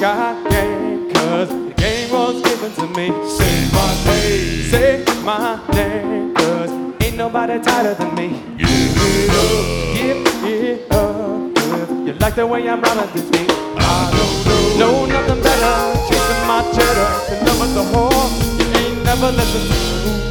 got game, cause the game was given to me. Say my name. Say my name, cause ain't nobody tighter than me. Give it up. Give it up, cause you like the way I'm rhyming this beat. I don't know. No, nothing better, chasing my cheddar, to love with the whore, you ain't never listened to.